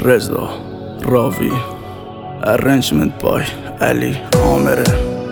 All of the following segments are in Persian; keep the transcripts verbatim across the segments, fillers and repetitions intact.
رضا راوی ارنجمنت بای علی عامره.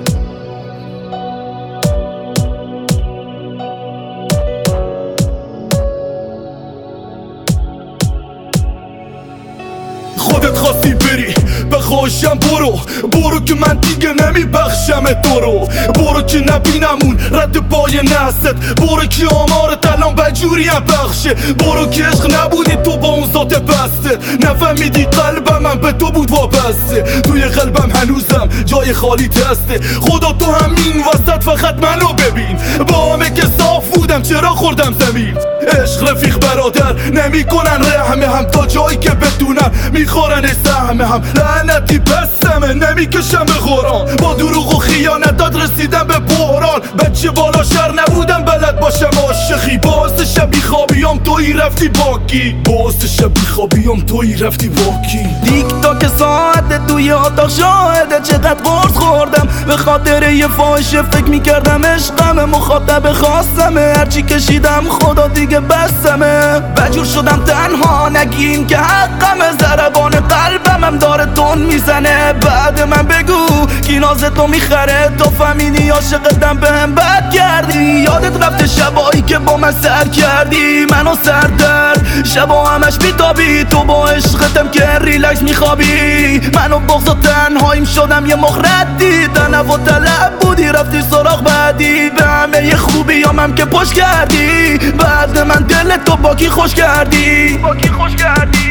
خودت خواستی بری بخواشم برو برو که من دیگه نمیبخشم تو رو. برو که نبینمون رد پای نست. برو که آمارت الان بجوری هم بخشه. برو که عشق نبودی تو با اون ذات بسته. نفهمیدی قلبم من به تو بود وابسته. توی قلبم هنوزم جای خالی تسته. خدا تو همین وسط فقط منو ببین. با همه که صاف بودم چرا خوردم زمین. عشق رفیق برادر نمیکنن رحمه هم تا جایی که بدونم میخورن سهمه هم. لعنتی پسمه نمیکشم به قرآن. با دروغ و خیانتات رسیدم به بحران. بچه بالا شر نبودم بلد باشم عاشقی. باعث شبی خوابیام توی رفتی باکی. باعث شبی خوابیام توی رفتی باکی. دیک تاک ساعت توی اتاق شاهده چقدر قرص خوردم. به خاطر یه فاحشه فکر میکردم عشقمه. مخاطب خواستمه هرچی کشیدم خدا دیگه بستمه. بجور شدم تنها نگین که حقمه. ضربان قلبم هم داره تون میزنه. بعد من بگو کی ناز تو میخره. تو فهمیدی عاشقتم بهم بد کردی. یادت رفته شبایی که با من سر کردی منو سردرد. شبا همش بیتابی تو با عشقتم که ریلکس میخوابی. منو بغض و تنهاییم شدم یه مخردی. تنو و طلب بودی رفتی سراغ بعدی. به همه یه خوبی هم که پشت کردی. بعد من دل تو با کی خوش کردی. با کی خوش کردی.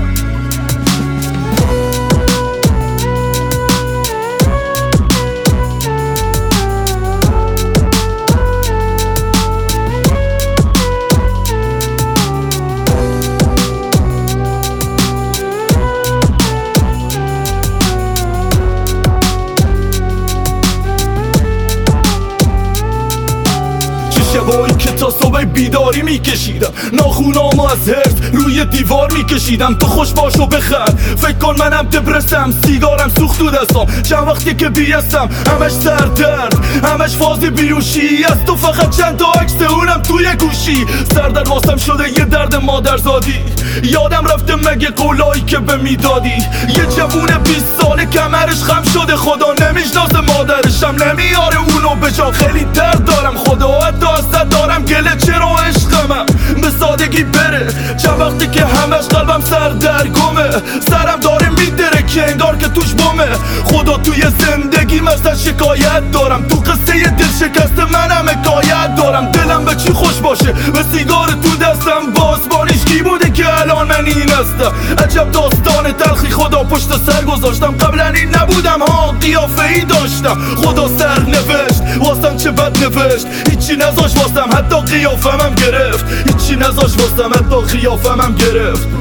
شبایی که تا صبح بیداری میکشیدم. ناخونامو از حرف روی دیوار میکشیدم. تو خوش باش و بخند فکر کن منم دبرسم. سیگارم سوخت تو دستام چند وقتی که بیستم. همش سردرد همش فازی بیوشی. از تو فقط چند تا عکس اونم توی گوشی. سردرد واسم شده یه درد مادرزادی. یادم رفته مگه قولایی که به میدادی. یه جوون بیست ساله کمرش خم شده. خدا نمیشناسه مادرشم نمیاره اونو به جا. خیلی درد دارم خدا حتی ازت دارم گله چرا عشقمم به سادگی بره. چند وقتی که همش قلبم سردرگمه. سرم داره میدره که انگار که توش بمه. خدا توی زندگیم ازت شکایت دارم. تو قصه دل شکست منم حکایت دارم. دلم به چی خوش باشه به سیگار تو دستم. بازبانیش کی بوده که الان من این هستم. عجب داستان تلخی خدا پشت سر گذاشتم. قبلا این نبودم ها قیافه ای داشتم. خدا سر نوشت واسم چه بد نوشت. هیچی نذاش واسم حتی قیافم هم گرفت. هیچی نذاش واسم حتی قیافم هم گرفت.